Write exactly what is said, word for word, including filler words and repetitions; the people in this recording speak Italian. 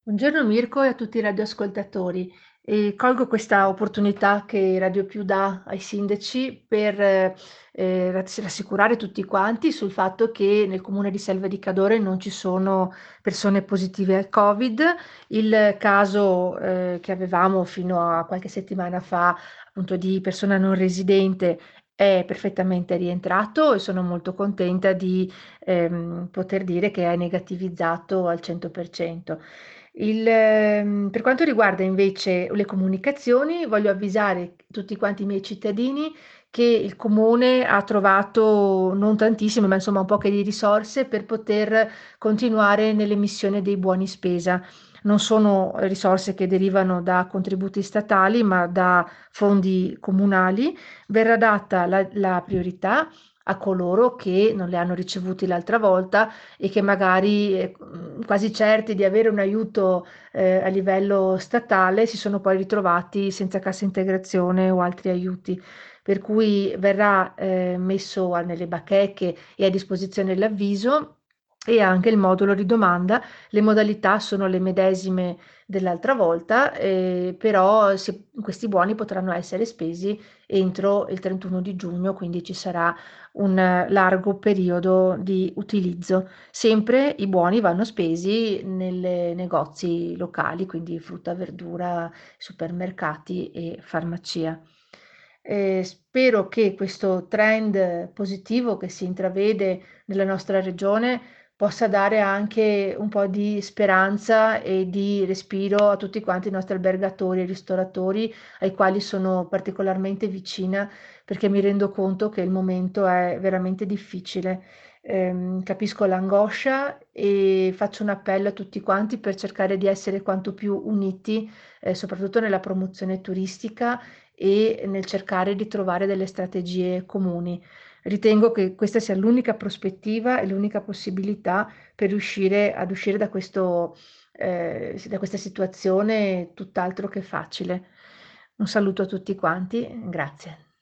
Buongiorno Mirko e a tutti i radioascoltatori. E colgo questa opportunità che Radio Più dà ai sindaci per eh, rass- rassicurare tutti quanti sul fatto che nel comune di Selva di Cadore non ci sono persone positive al Covid. Il caso eh, che avevamo fino a qualche settimana fa, appunto, di persona non residente è perfettamente rientrato e sono molto contenta di ehm, poter dire che è negativizzato al cento per cento. Il, ehm, per quanto riguarda invece le comunicazioni, voglio avvisare tutti quanti i miei cittadini che il comune ha trovato non tantissime, ma insomma un po' che di risorse per poter continuare nell'emissione dei buoni spesa. Non sono risorse che derivano da contributi statali, ma da fondi comunali. Verrà data la, la priorità a coloro che non le hanno ricevuti l'altra volta e che magari eh, quasi certi di avere un aiuto eh, a livello statale si sono poi ritrovati senza cassa integrazione o altri aiuti. Per cui verrà eh, messo a- nelle bacheche e a disposizione l'avviso e anche il modulo di domanda. Le modalità sono le medesime dell'altra volta, eh, però si- questi buoni potranno essere spesi entro il trentuno di giugno, quindi ci sarà un eh, largo periodo di utilizzo. Sempre i buoni vanno spesi nei negozi locali, quindi frutta, verdura, supermercati e farmacia. Eh, spero che questo trend positivo che si intravede nella nostra regione possa dare anche un po' di speranza e di respiro a tutti quanti i nostri albergatori e ristoratori, ai quali sono particolarmente vicina perché mi rendo conto che il momento è veramente difficile. Ehm, capisco l'angoscia e faccio un appello a tutti quanti per cercare di essere quanto più uniti, eh, soprattutto nella promozione turistica e nel cercare di trovare delle strategie comuni. Ritengo che questa sia l'unica prospettiva e l'unica possibilità per riuscire ad uscire da questo, eh, da questa situazione tutt'altro che facile. Un saluto a tutti quanti, grazie.